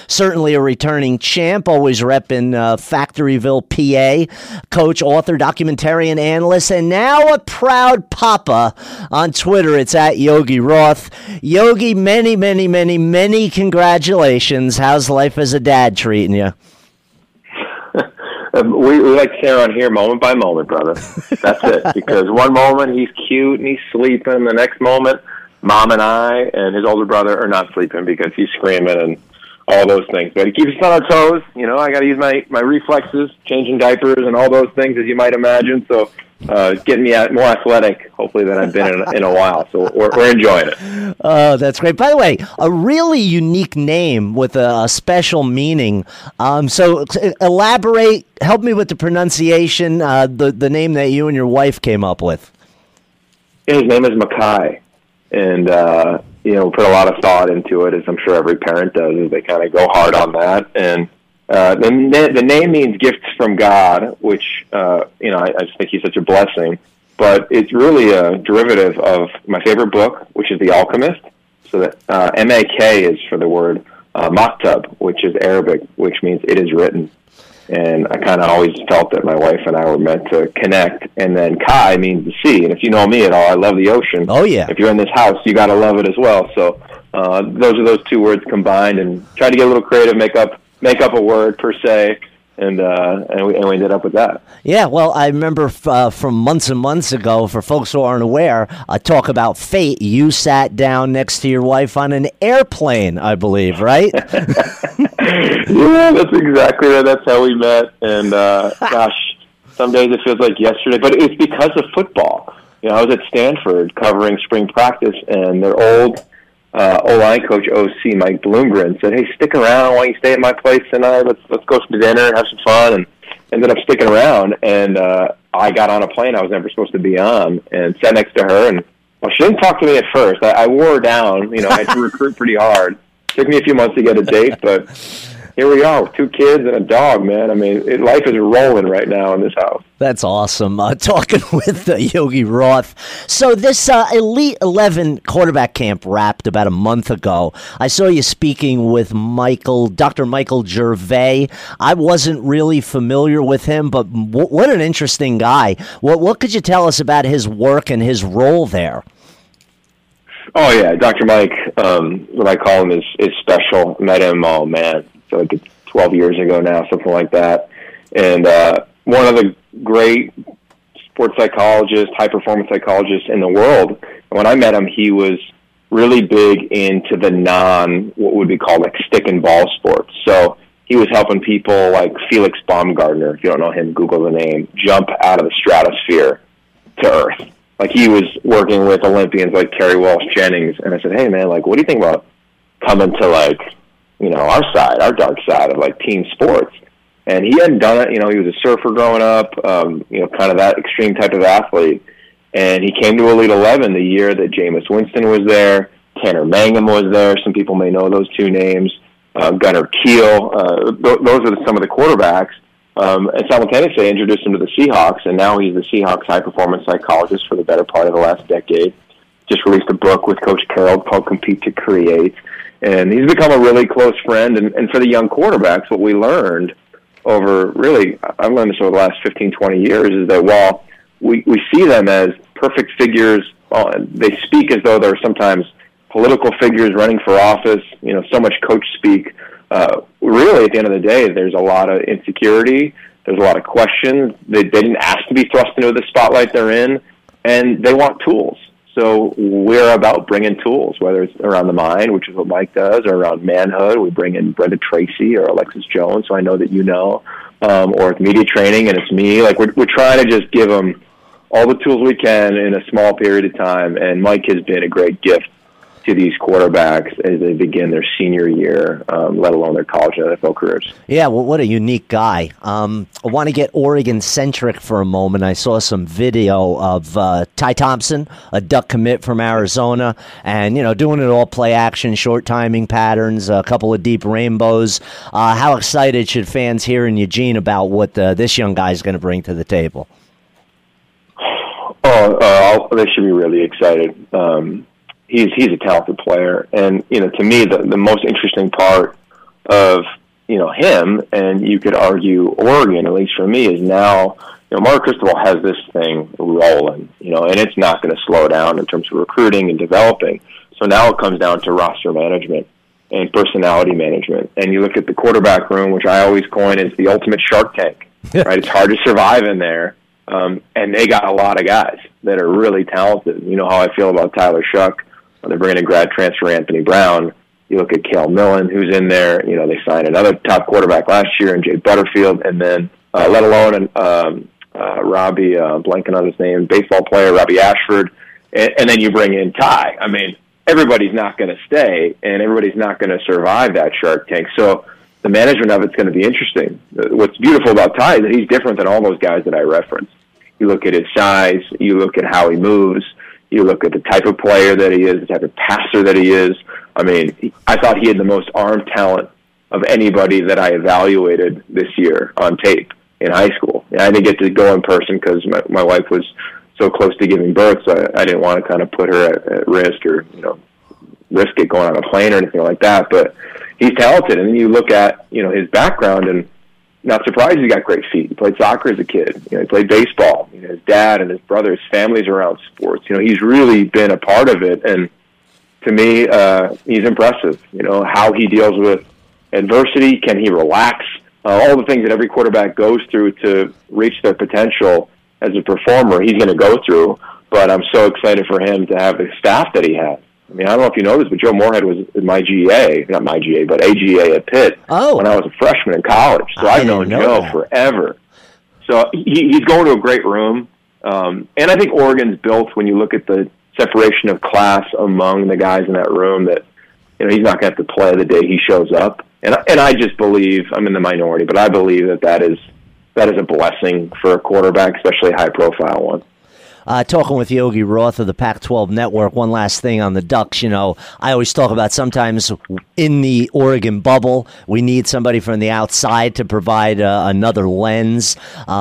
certainly a returning champ, always repping Factoryville, PA, coach, author, documentarian, analyst, and now a proud papa on Twitter. It's at Yogi Roth. Yogi, many congratulations. How's life as a dad treating you? We like to say around here, moment by moment, brother. That's it. Because one moment he's cute and he's sleeping. The next moment, Mom and I and his older brother are not sleeping because he's screaming and all those things. But he keeps us on our toes. You know, I got to use my reflexes, changing diapers and all those things, as you might imagine. So getting me more athletic, hopefully, than I've been in a while. So we're enjoying it. Oh, that's great. By the way, a really unique name with a special meaning. So elaborate, help me with the pronunciation, the name that you and your wife came up with. His name is Makai. And, put a lot of thought into it, as I'm sure every parent does, is they kind of go hard on that. And the name means gifts from God, which, I just think he's such a blessing. But it's really a derivative of my favorite book, which is The Alchemist. So that M-A-K is for the word maktub, which is Arabic, which means it is written. And I kind of always felt that my wife and I were meant to connect. And then Kai means the sea. And if you know me at all, I love the ocean. Oh, yeah. If you're in this house, you got to love it as well. So those are those two words combined, and try to get a little creative, make up a word per se. And we ended up with that. Yeah, well, I remember from months and months ago, for folks who aren't aware, talk about fate. You sat down next to your wife on an airplane, I believe, right? Yeah, that's exactly right. That's how we met. And gosh, some days it feels like yesterday, but it's because of football. I was at Stanford covering spring practice, and their old O-line coach, OC Mike Bloomgren, said, "Hey, stick around. Why don't you stay at my place tonight? Let's go to dinner and have some fun." And ended up sticking around. And I got on a plane I was never supposed to be on, and sat next to her. And she didn't talk to me at first. I wore her down. I had to recruit pretty hard. Took me a few months to get a date, but here we are, 2 kids and a dog, man. I mean, life is rolling right now in this house. That's awesome. Talking with Yogi Roth. So this Elite 11 quarterback camp wrapped about a month ago. I saw you speaking with Dr. Michael Gervais. I wasn't really familiar with him, but what an interesting guy. What could you tell us about his work and his role there? Oh, yeah. Dr. Mike, what I call him, is special. Met him, oh, man, so like 12 years ago now, something like that. And one of the great sports psychologists, high-performance psychologists in the world. And when I met him, he was really big into the what would be called like stick and ball sports. So he was helping people like Felix Baumgartner, if you don't know him, Google the name, jump out of the stratosphere to Earth. Like, he was working with Olympians like Kerry Walsh Jennings, and I said, "Hey, man, like, what do you think about coming to, like, our dark side of, like, team sports?" And he hadn't done it. He was a surfer growing up, kind of that extreme type of athlete. And he came to Elite 11 the year that Jameis Winston was there, Tanner Mangum was there. Some people may know those two names. Gunnar Kiel. Those are some of the quarterbacks. And simultaneously introduced him to the Seahawks, and now he's the Seahawks high-performance psychologist for the better part of the last decade. Just released a book with Coach Carroll called Compete to Create. And he's become a really close friend. And for the young quarterbacks, what we learned I've learned this over the last 15, 20 years, is that while we see them as perfect figures, they speak as though they're sometimes political figures running for office, so much coach speak. Really, at the end of the day, there's a lot of insecurity. There's a lot of questions. They didn't ask to be thrust into the spotlight they're in, and they want tools. So we're about bringing tools, whether it's around the mind, which is what Mike does, or around manhood. We bring in Brenda Tracy or Alexis Jones, so I know that or it's media training, and it's me. Like, we're trying to just give them all the tools we can in a small period of time, and Mike has been a great gift to these quarterbacks as they begin their senior year, let alone their college and NFL careers. Yeah, well, what a unique guy. I want to get Oregon-centric for a moment. I saw some video of Ty Thompson, a Duck commit from Arizona, and, doing it all play action, short timing patterns, a couple of deep rainbows. How excited should fans here in Eugene about what this young guy is going to bring to the table? They should be really excited. He's a talented player, and to me the most interesting part of, him, and you could argue Oregon, at least for me, is now, Mark Cristobal has this thing rolling, and it's not going to slow down in terms of recruiting and developing. So now it comes down to roster management and personality management. And you look at the quarterback room, which I always coin as the ultimate Shark Tank, right? It's hard to survive in there. And they got a lot of guys that are really talented. You know how I feel about Tyler Shuck when they're bringing in grad transfer Anthony Brown. You look at Cale Millen, who's in there. They signed another top quarterback last year in Jay Butterfield, and then let alone Robbie, blanking on his name, baseball player Robbie Ashford, and then you bring in Ty. I mean, everybody's not going to stay, and everybody's not going to survive that Shark Tank. So the management of it's going to be interesting. What's beautiful about Ty is that he's different than all those guys that I referenced. You look at his size, you look at how he moves, you look at the type of player that he is, the type of passer that he is. I mean, I thought he had the most arm talent of anybody that I evaluated this year on tape in high school. And I didn't get to go in person because my wife was so close to giving birth, so I didn't want to kind of put her at risk or, risk it going on a plane or anything like that. But he's talented. And then you look at, his background, and not surprised he's got great feet. He played soccer as a kid. He played baseball. His dad and his brother, his family's around sports. He's really been a part of it. And to me, he's impressive. How he deals with adversity. Can he relax? All the things that every quarterback goes through to reach their potential as a performer, he's going to go through. But I'm so excited for him to have the staff that he has. I mean, I don't know if you know this, but Joe Moorhead was my GA, not my GA, but AGA at Pitt when I was a freshman in college. So I've known Joe forever. So he's going to a great room. And I think Oregon's built, when you look at the separation of class among the guys in that room, that he's not going to have to play the day he shows up. And I just believe, I'm in the minority, but I believe that is a blessing for a quarterback, especially a high-profile one. Talking with Yogi Roth of the Pac-12 Network, one last thing on the Ducks. I always talk about sometimes in the Oregon bubble, we need somebody from the outside to provide another lens.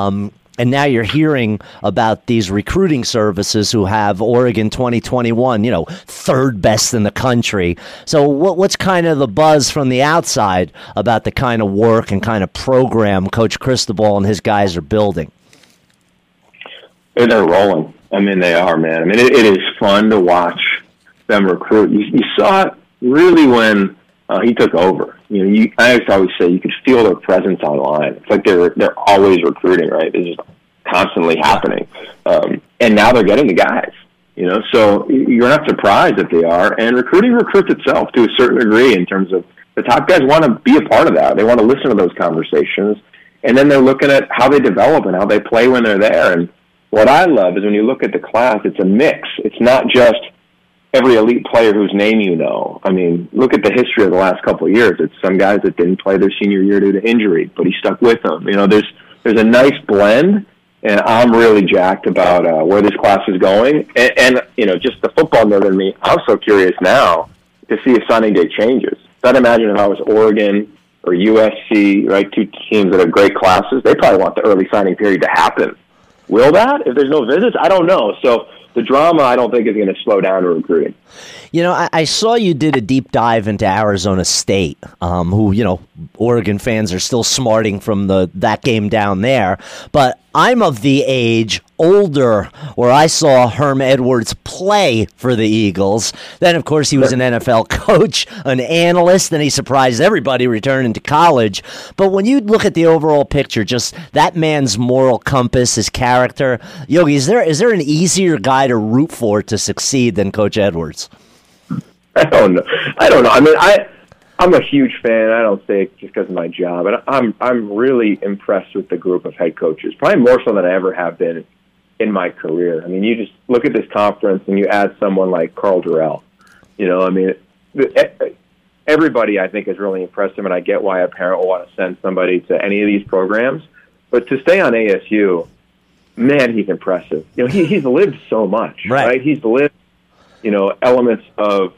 And now you're hearing about these recruiting services who have Oregon 2021, third best in the country. So what's kind of the buzz from the outside about the kind of work and kind of program Coach Cristobal and his guys are building? They're rolling. I mean, they are, man. I mean, it is fun to watch them recruit. You saw it really when he took over. I always say you could feel their presence online. It's like they're always recruiting, right? It's just constantly happening. And now they're getting the guys, so you're not surprised that they are. And recruiting recruits itself to a certain degree in terms of the top guys want to be a part of that. They want to listen to those conversations. And then they're looking at how they develop and how they play when they're there. And what I love is when you look at the class, it's a mix. It's not just every elite player whose name you know. I mean, look at the history of the last couple of years. It's some guys that didn't play their senior year due to injury, but he stuck with them. There's a nice blend, and I'm really jacked about where this class is going. And just the football nerd in me, I'm so curious now to see if signing day changes. So I'd imagine if I was Oregon or USC, right, two teams that have great classes, they probably want the early signing period to happen. Will that? If there's no visits? I don't know. So the drama, I don't think, is going to slow down recruiting. I saw you did a deep dive into Arizona State, who, Oregon fans are still smarting from that game down there. But I'm of the age older where I saw Herm Edwards play for the Eagles. Then, of course, he was an NFL coach, an analyst, and he surprised everybody returning to college. But when you look at the overall picture, just that man's moral compass, his character, Yogi, is there an easier guy to root for to succeed than Coach Edwards? I don't know. I mean, I'm a huge fan. I don't say it just because of my job, and I'm really impressed with the group of head coaches, probably more so than I ever have been in my career. I mean, you just look at this conference and you add someone like Carl Durrell. I mean, everybody I think is really impressive, and I get why a parent will want to send somebody to any of these programs. But to stay on ASU, man, he's impressive. He's lived so much, right? He's lived, elements of,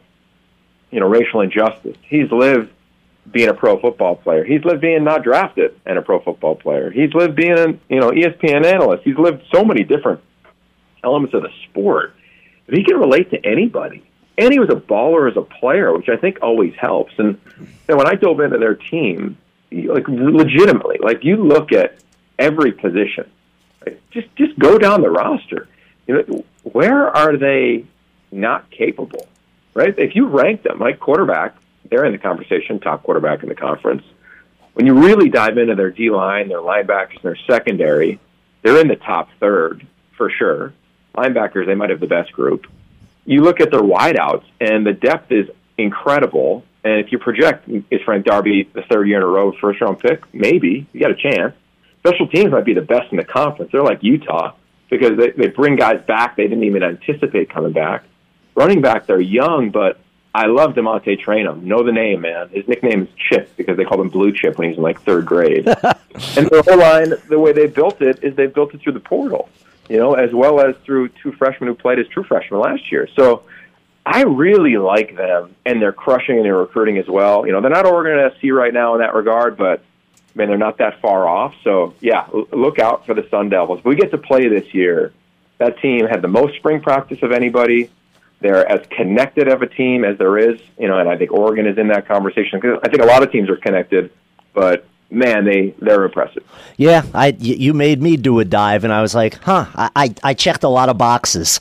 racial injustice. He's lived being a pro football player. He's lived being not drafted and a pro football player. He's lived being an, ESPN analyst. He's lived so many different elements of the sport. If he can relate to anybody, And he was a baller as a player, which I think always helps. And when I dove into their team, like legitimately, like you look at every position, right? Just go down the roster. Where are they not capable, right? If you rank them, like quarterback, they're in the conversation, top quarterback in the conference. When you really dive into their D-line, their linebackers, and their secondary, they're in the top third for sure. Linebackers, they might have the best group. You look at their wideouts, and the depth is incredible. And if you project, is Frank Darby the third year in a row first-round pick? Maybe. You got a chance. Special teams might be the best in the conference. They're like Utah because they bring guys back they didn't even anticipate coming back. Running back, they're young, but I love DeMonte Traynham. Know the name, man. His nickname is Chip because they called him Blue Chip when he was in, like, third grade. And their whole line, the way they built it is they built it through the portal, as well as through two freshmen who played as true freshmen last year. So I really like them, and they're crushing in their recruiting as well. They're not Oregon SC right now in that regard, but, man, they're not that far off. So, yeah, look out for the Sun Devils. If we get to play this year, that team had the most spring practice of anybody. They're as connected of a team as there is, and I think Oregon is in that conversation. Because I think a lot of teams are connected, but man, they're impressive. Yeah, you made me do a dive, and I was like, I checked a lot of boxes.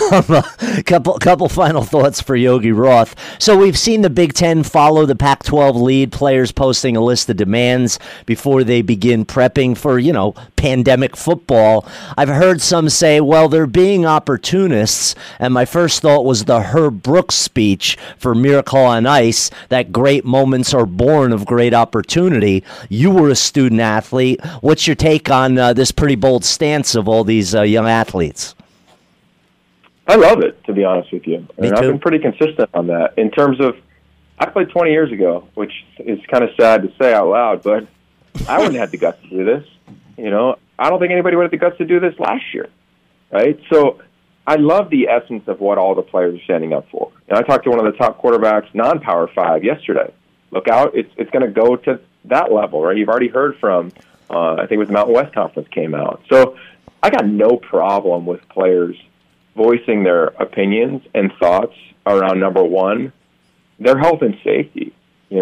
couple final thoughts for Yogi Roth. So we've seen the Big Ten follow the Pac-12 lead, players posting a list of demands before they begin prepping for, pandemic football. I've heard some say, well, they're being opportunists, and my first thought was the Herb Brooks speech for Miracle on Ice, that great moments are born of great opportunity. You were a student athlete. What's your take on this pretty bold stance of all these young athletes? I love it, to be honest with you. Me too. I've been pretty consistent on that. In terms of, I played 20 years ago, which is kind of sad to say out loud, but I wouldn't have the guts to do this. I don't think anybody would have the guts to do this last year, right? So I love the essence of what all the players are standing up for. I talked to one of the top quarterbacks, non-Power 5, yesterday. Look out, it's going to go to that level, right? You've already heard from, I think it was the Mountain West Conference came out. So I got no problem with players voicing their opinions and thoughts around, number one, their health and safety.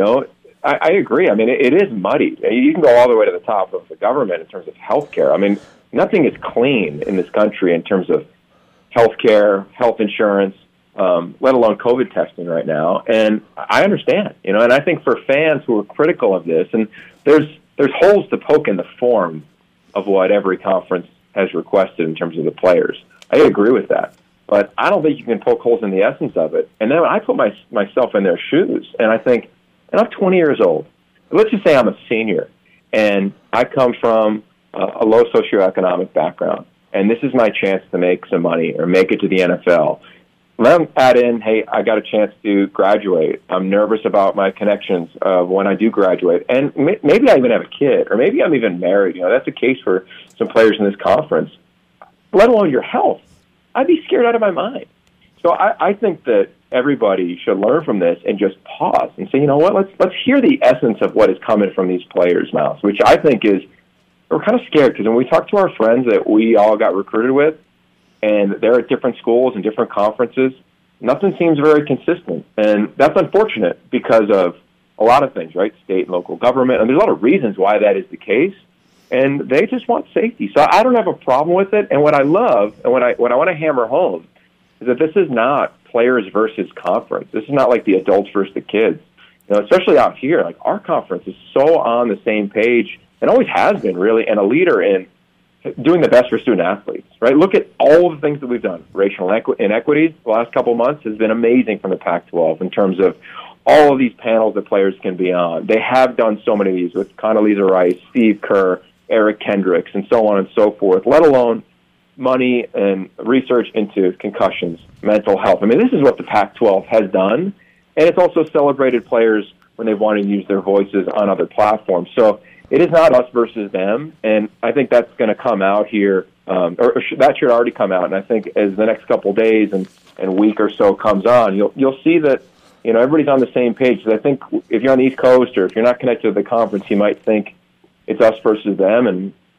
I agree. I mean, it is muddy. You can go all the way to the top of the government in terms of health care. I mean, nothing is clean in this country in terms of health care, health insurance, let alone COVID testing right now. And I understand, and I think for fans who are critical of this, and there's holes to poke in the form of what every conference has requested in terms of the players. I agree with that. But I don't think you can poke holes in the essence of it. And then I put myself in their shoes, and I think, and I'm 20 years old. Let's just say I'm a senior, and I come from a low socioeconomic background, and this is my chance to make some money or make it to the NFL. Let them add in, hey, I got a chance to graduate. I'm nervous about my connections when I do graduate. And maybe I even have a kid, or maybe I'm even married. That's the case for some players in this conference, let alone your health. I'd be scared out of my mind. So I think that everybody should learn from this and just pause and say, you know what, let's hear the essence of what is coming from these players' mouths, which I think is, we're kind of scared because when we talk to our friends that we all got recruited with, and they're at different schools and different conferences, nothing seems very consistent. And that's unfortunate because of a lot of things, right? State and local government. And there's a lot of reasons why that is the case. And they just want safety. So I don't have a problem with it. And what I love, and what I want to hammer home, is that this is not players versus conference. This is not like the adults versus the kids. Especially out here, like our conference is so on the same page, and always has been, really, and a leader in doing the best for student athletes, right? Look at all the things that we've done. Racial inequities the last couple of months has been amazing from the Pac-12 in terms of all of these panels that players can be on. They have done so many of these with Condoleezza Rice, Steve Kerr, Eric Kendricks, and so on and so forth, let alone money and research into concussions, mental health. I mean, this is what the Pac-12 has done, and it's also celebrated players when they want to use their voices on other platforms. So it is not us versus them, and I think that's going to come out here, or that should already come out. And I think as the next couple of days and week or so comes on, you'll see that everybody's on the same page. So I think if you're on the East Coast or if you're not connected to the conference, you might think it's us versus them, and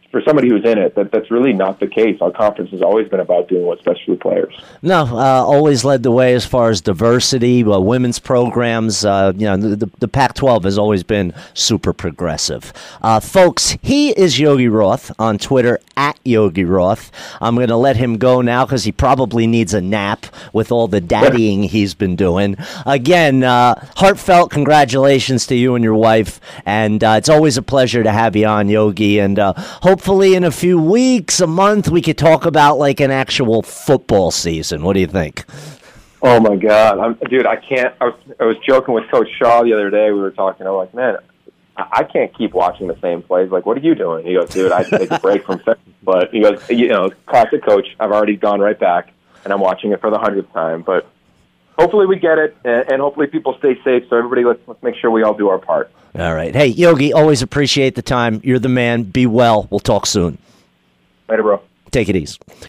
for somebody who's in it, that's really not the case. Our conference has always been about doing what's best for the players. No, always led the way as far as diversity, women's programs. The Pac-12 has always been super progressive. Folks, he is Yogi Roth on Twitter, @Yogi Roth. I'm going to let him go now because he probably needs a nap with all the daddying he's been doing. Again, heartfelt congratulations to you and your wife, and it's always a pleasure to have you on, Yogi, and hopefully in a few weeks, a month, we could talk about like an actual football season. What do you think? Oh my God, dude! I can't. I was joking with Coach Shaw the other day. We were talking. I'm like, man, I can't keep watching the same plays. Like, what are you doing? He goes, dude, I had to take a break from fitness. But he goes, classic coach. I've already gone right back, and I'm watching it for the 100th time. But hopefully we get it, and hopefully people stay safe. So everybody, let's make sure we all do our part. All right. Hey, Yogi, always appreciate the time. You're the man. Be well. We'll talk soon. Later, bro. Take it easy.